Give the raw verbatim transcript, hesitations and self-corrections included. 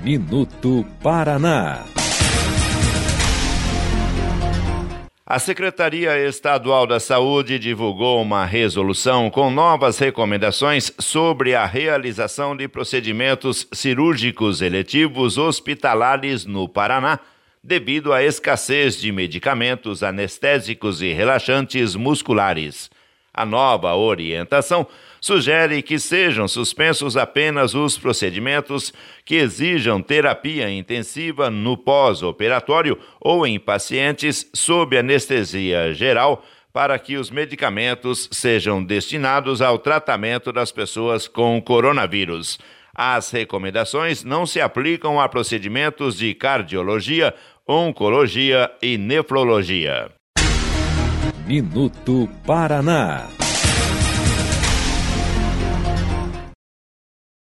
Minuto Paraná. A Secretaria Estadual da Saúde divulgou uma resolução com novas recomendações sobre a realização de procedimentos cirúrgicos eletivos hospitalares no Paraná, devido à escassez de medicamentos anestésicos e relaxantes musculares. A nova orientação sugere que sejam suspensos apenas os procedimentos que exijam terapia intensiva no pós-operatório ou em pacientes sob anestesia geral, para que os medicamentos sejam destinados ao tratamento das pessoas com coronavírus. As recomendações não se aplicam a procedimentos de cardiologia, oncologia e nefrologia. Minuto Paraná.